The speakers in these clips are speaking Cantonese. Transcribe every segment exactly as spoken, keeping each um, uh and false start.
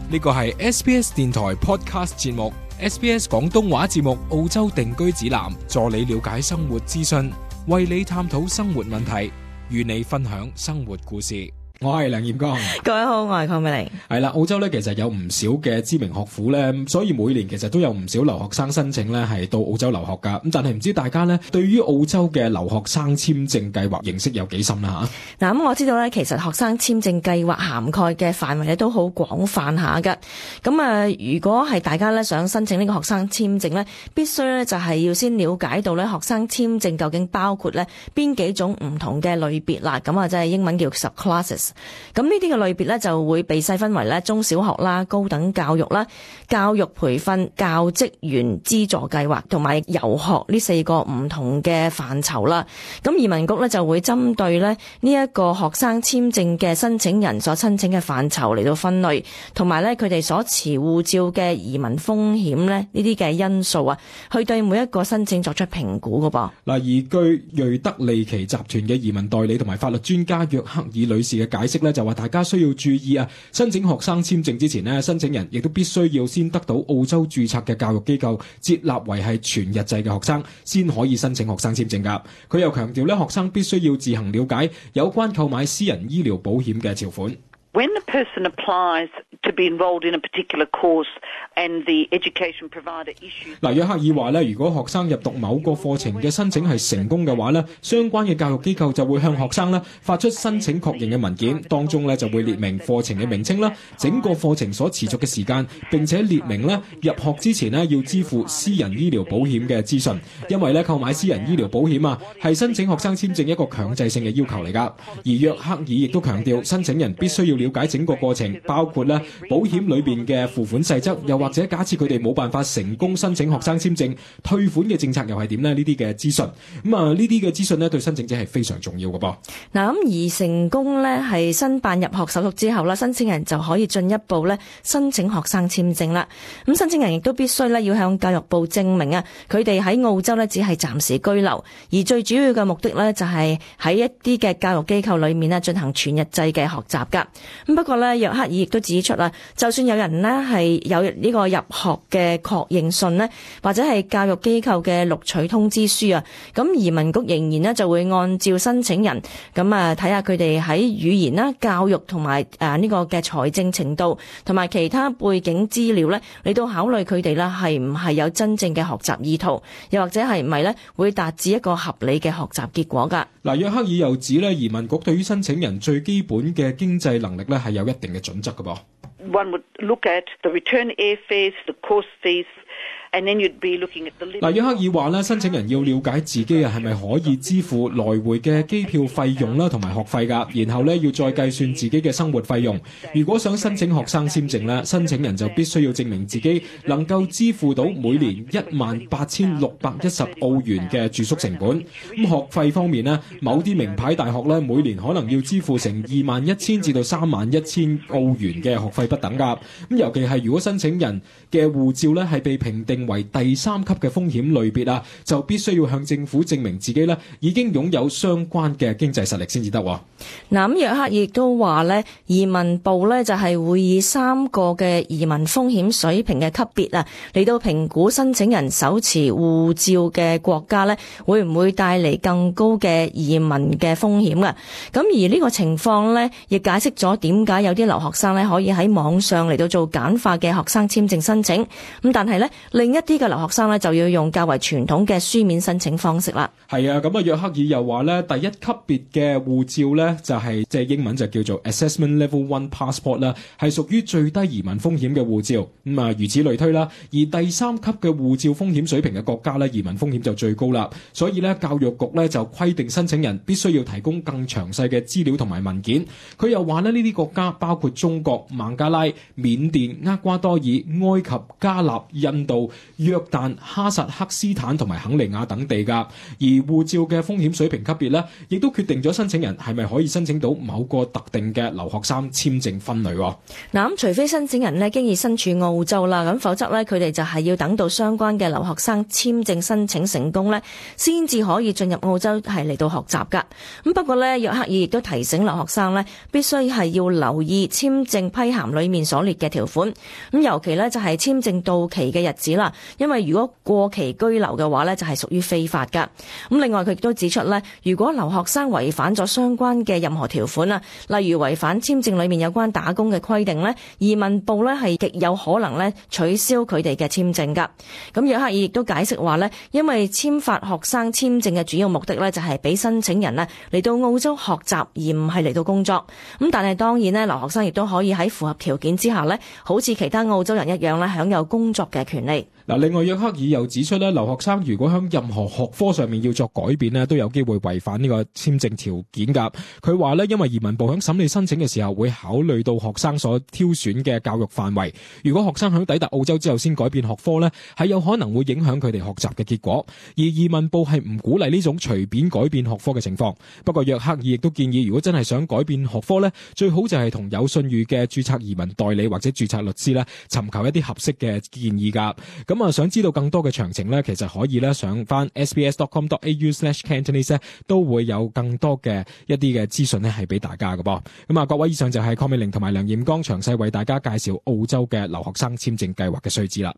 呢個係 S B S 電台 Podcast 節目 S B S 廣東話節目澳洲定居指南，助你了解生活資訊，為你探討生活問題，與你分享生活故事。我係梁彥剛， 各位好，我係鄺美玲。 係啦，澳洲咧其實有唔少嘅知名學府咧，所以每年其實都有唔少留學生申請咧係到澳洲留學噶。咁但係唔知大家咧對於澳洲嘅留學生簽證計劃認識有幾深啦吓？嗱， 咁我知道咧，其實學生簽證計劃涵蓋嘅範圍咧都好廣泛下噶。咁啊，如果係大家咧想申請呢個學生簽證咧，必須咧就係要先了解到咧學生簽證究竟包括咧邊幾種唔同嘅類別啦。咁啊，即係英文叫 subclasses。咁呢啲嘅類別咧就會被細分為咧中小學啦、高等教育啦、教育培訓、教職員資助計劃同埋遊學呢四個唔同嘅範疇啦。咁移民局咧就會針對咧呢一個學生簽證嘅申請人所申請嘅範疇嚟到分類，同埋咧佢哋所持護照嘅移民風險咧呢啲嘅因素啊，去對每一個申請作出評估噶噃。 嗱，而據瑞德利奇集團嘅移民代理同埋法律專家約克爾女士嘅解釋咧，就話大家需要注意啊，申請學生簽證之前呢，申請人亦都必須要先得到澳洲註冊嘅教育機構接納為係全日制嘅學生，先可以申請學生簽證噶。佢又強調咧，學生必須要自行了解有關購買私人醫療保險嘅條款。 When a person applies to be enrolled in a particular course and the education provider issues... 嗱，約克爾話咧，如果學生入讀某個課程嘅申請係成功嘅話咧，相關嘅教育機構就會向學生咧發出申請確認嘅文件，當中咧就會列明課程嘅名稱啦、整個課程所持續嘅時間，並且列明咧入學之前咧要支付私人醫療保險嘅資訊。因為咧購買私人醫療保險啊，係申請學生簽證一個強制性嘅要求嚟㗎。而約克爾亦都強調，申請人必須要了解整個過程，包括咧保險裏邊嘅付款細則，又或者假設佢哋冇辦法成功申請學生簽證，退款嘅政策又係點呢？呢啲嘅資訊，咁啊呢啲嘅資訊呢對申請者係非常重要嘅噃。 嗱，咁而成功咧係申辦入學手續之後啦，申請人就可以進一步咧申請學生簽證啦。咁申請人亦都必須咧要向教育部證明啊，佢哋喺澳洲咧只係暫時居留，而最主要嘅目的咧就係喺一啲嘅教育機構裏面咧進行全日制嘅學習噶。咁不過咧，約克爾亦都指出啦，就算有人咧係有呢個入學嘅確認信咧，或者係教育機構嘅錄取通知書啊，咁移民局仍然咧就會按照申請人咁啊睇下佢哋喺語言啦、教育同埋誒呢個嘅財政程度同埋其他背景資料咧，嚟到考慮佢哋啦係唔係有真正嘅學習意圖，又或者係唔係咧會達至一個合理嘅學習結果噶。 嗱，約克爾又指咧，移民局對於申請人最基本嘅經濟能力咧係有一定嘅準則嘅噃。 One would look at the return airfares, the course fees, and then you'd be looking at the... 嗱，約克爾話咧，申請人要了解自己啊係咪可以支付來回嘅機票費用啦，同埋學費噶，然後咧要再計算自己嘅生活費用。如果想申請學生簽證咧，申請人就必須要證明自己能夠支付到每年一萬八千六百一十澳元嘅住宿成本。咁學費方面咧，某啲名牌大學咧每年可能要支付成二萬一千至到三萬一千澳元嘅學費不等噶。咁尤其係如果申請人嘅護照咧係被評定為第三級嘅風險類別啊，就必須要向政府證明自己咧已經擁有相關嘅經濟實力先至得。嗱， 咁約克亦都話咧，移民部咧就係會以三個嘅移民風險水平嘅級別啊，嚟到評估申請人手持護照嘅國家咧，會唔會帶嚟更高嘅移民嘅風險啊？咁而呢個情況咧，亦解釋咗點解有啲留學生咧可以喺網上嚟到做簡化嘅學生簽證申請，咁但係咧另一啲嘅留學生咧就要用較為傳統嘅書面申請方式啦。 係啊，咁啊約克爾又話咧，第一級別嘅護照咧就係即係英文就叫做 Assessment Level One Passport 啦，係屬於最低移民風險嘅護照。咁啊，如此類推啦。而第三級嘅護照風險水平嘅國家咧，移民風險就最高啦。所以咧，教育局咧就規定申請人必須要提供更詳細嘅資料同埋文件。佢又話咧，呢啲國家包括中國、孟加拉、緬甸、厄瓜多爾、埃及、加納、印度、 約旦、哈薩克斯坦同埋肯尼亞等地㗎。而護照嘅風險水平級別咧，亦都決定咗申請人係咪可以申請到某個特定嘅留學生簽證分類。 嗱，咁除非申請人咧經已身處澳洲啦，咁否則咧佢哋就係要等到相關嘅留學生簽證申請成功咧，先至可以進入澳洲係嚟到學習噶。咁不過咧，約克爾亦都提醒留學生咧，必須係要留意簽證批函裏面所列嘅條款。咁尤其咧就係簽證到期嘅日子啦，因為如果過期居留嘅話咧，就係屬於非法噶。咁另外佢亦都指出咧，如果留學生違反咗相關嘅任何條款啊，例如違反簽證裏面有關打工嘅規定咧，移民部咧係極有可能咧取消佢哋嘅簽證噶。咁約克爾亦都解釋話咧，因為簽發學生簽證嘅主要目的咧就係俾申請人咧嚟到澳洲學習，而唔係嚟到工作。咁但係當然咧，留學生亦都可以喺符合條件之下咧，好似其他澳洲人一樣咧，享有工作嘅權利。 嗱，另外約克爾又指出咧，留學生如果喺任何學科上面要作改變咧，都有機會違反呢個簽證條件噶。佢話咧，因為移民部喺審理申請嘅時候會考慮到學生所挑選嘅教育範圍，如果學生喺抵達澳洲之後先改變學科咧，係有可能會影響佢哋學習嘅結果。而移民部係唔鼓勵呢種隨便改變學科嘅情況。不過約克爾亦都建議，如果真係想改變學科咧，最好就係同有信譽嘅註冊移民代理或者註冊律師咧，尋求一啲合適嘅建議噶。咁啊，想知道更多嘅詳情咧，其實可以咧上翻 s b s dot com dot a u slash cantonese 咧，都會有更多嘅一啲嘅資訊咧，係俾大家嘅噃。咁啊，各位，以上就係鄺美玲同埋梁艷剛詳細為大家介紹澳洲嘅留學生簽證計劃嘅須知啦。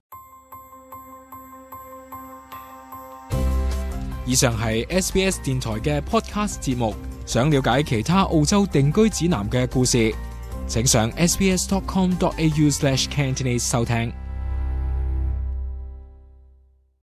以上係 S B S 電台嘅 podcast 節目。想了解其他澳洲定居指南嘅故事，請上 s b s dot com dot a u slash cantonese 收聽。